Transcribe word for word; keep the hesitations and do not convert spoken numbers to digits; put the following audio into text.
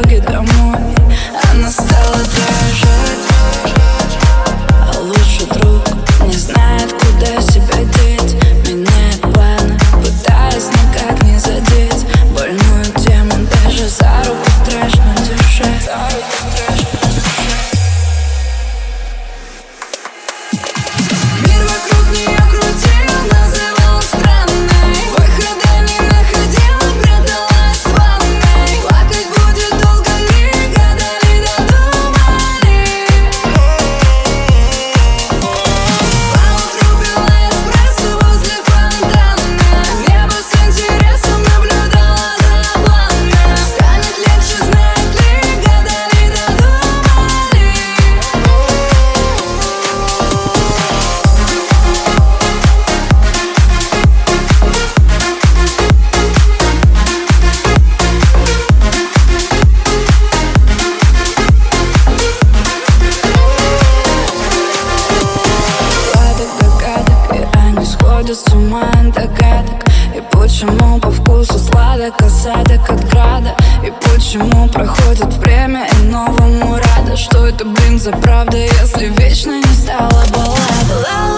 дороге домой она стала дрожать, а лучший друг не знает, куда себя деть. Меняет планы, пытаясь никак не задеть больную тему. Даже за руку страшно держать, за руку страшно держать. Мир вокруг нее крутил, называл странной, выхода не находила, пряталась в ванной. Плакать будет долго, ли гадали, додумали. Поутру пила эспрессо возле фонтана, небо с интересом наблюдала за пламя. Станет легче, знает ли, гадали, додумали. Догадок, догадок, и они сходят с ума от догадок. И почему по вкусу сладок осадок от града? И почему проходит время и новому рада? Что это, блин, за правда, если вечно не стала баллада?